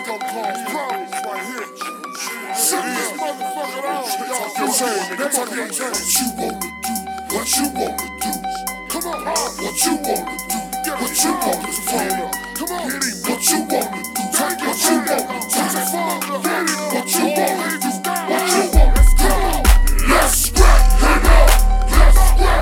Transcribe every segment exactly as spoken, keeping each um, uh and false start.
gonna cause problems right here. Shut this motherfucker down, y'all. That's what you wanna do, what you wanna do. Come on, what you wanna do, what you wanna do. Come on, what you wanna do, take what you wanna do. Get it, what you wanna do, what you wanna do. Come on, let's scrap, hang up, let's scrap,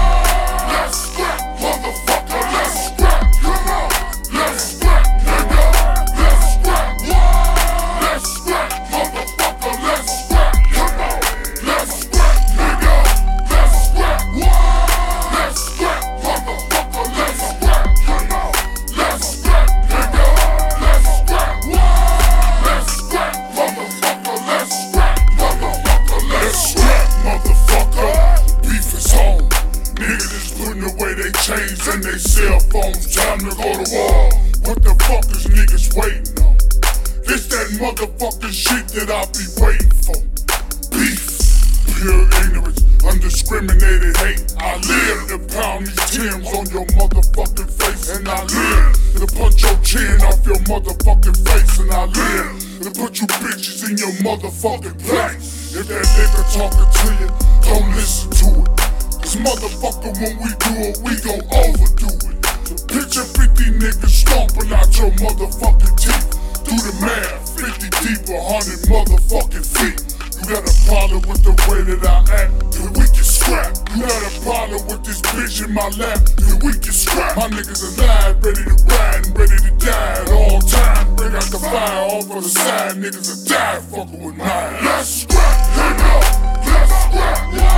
let's scrap, motherfucker, let's scrap. Come on, let's scrap, hang up, let's scrap, let's scrap, motherfucker, let's scrap. Come on, let's scrap, hang up, let's scrap, let's scrap, motherfucker, let's scrap. Come on, let's scrap, hang up, let's scrap, let's scrap, motherfucker, let's scrap, motherfucker, let's scrap, motherfucker. Beef is home. Niggas is putting away they chains and they cell phones. Time to go to war. What the fuck is niggas waiting on? This that motherfucking shit that I be waiting for. Beef, pure ignorance, undiscriminated hate. I live to pound these Timbs on your motherfucking face. And I live to punch your chin off your motherfucking face. And I live to put you bitches in your motherfucking place. If that nigga talking to you, don't listen to it. Cause motherfucker, when we do it, we gon' overdo it. So picture fifty niggas stomping out your motherfucking teeth. Do the math, fifty deep, a hundred motherfucking feet. You got a problem with the way that I act, then we can scrap. You got a problem with this bitch in my lap, then we can scrap. My niggas alive, ready to ride and ready to die at all time. Bring out the fire off of the side, niggas will die fucking with mine. Let's scrap, hang up, let's scrap,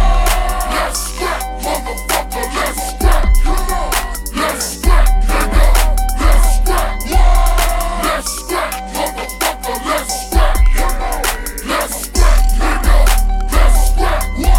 let's scrap, motherfucker, let's scrap. Come on, let's scrap, hang up, let's scrap, let's scrap, motherfucker, let's scrap. Come on, let's scrap, hang up, let's scrap,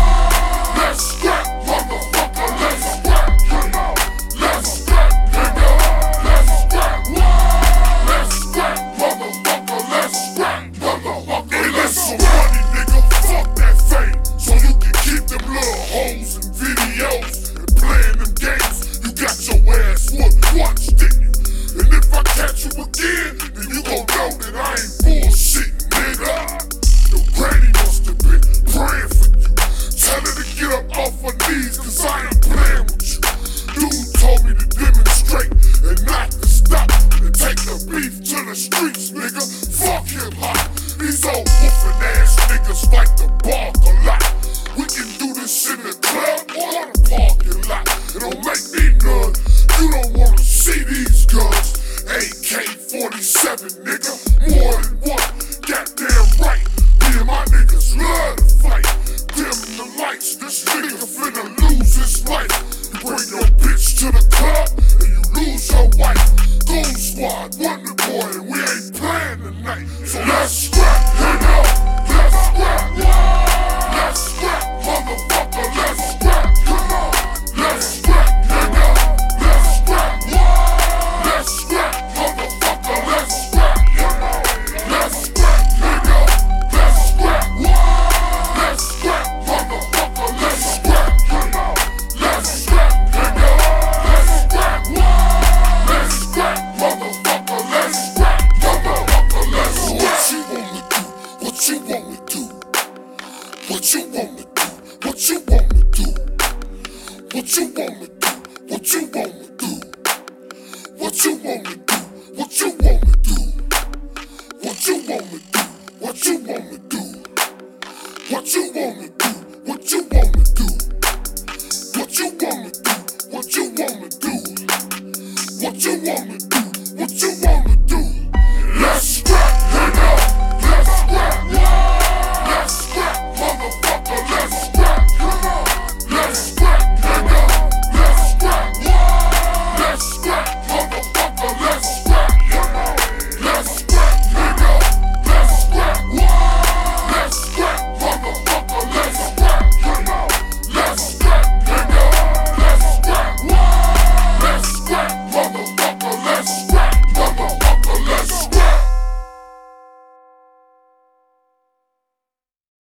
let's scrap, motherfucker, let's scrap. Come on, let's scrap, hang up, let's scrap, let's scrap, motherfucker, let's scrap, motherfucker. Hey, let's some money, nigga, fuck that fame, so you can keep them little hoes and videos and playing them games. You got your ass whooped once, didn't you? And if I catch you again, then you gon' know that I ain't bullshitting, nigga. Your granny must have been praying for you. Tell her to get up off her knees, cause I ain't playing with you. Dude told me to demonstrate and not to stop and take the beef to the streets, nigga. Fuck hip hop. These old woofing ass niggas like to bark a lot. We can do this in the club or the parking lot. It don't make me none. You don't wanna see these guns. A K forty-seven, nigga. More than one. Goddamn right. Me and my niggas love to fight. Dim the lights. This nigga finna lose his life. You bring your bitch to the club and you lose your wife. Goon Squad, Wonder Boy, and we ain't playing tonight. So let's scrap, hang up, let's scrap, let's scrap, motherfucker, let's scrap. Come on, let's scrap, hang up, let's scrap, let's scrap, motherfucker, let's scrap. Come on, let's scrap, hang up, let's scrap, let's scrap, motherfucker, let's scrap. Come on, let's scrap, hang up, let's scrap, let's scrap, motherfucker, let's scrap, motherfucker, let's scrap. What you wanna do? What you wanna do? What you wanna do? What you wanna do? What you wanna do?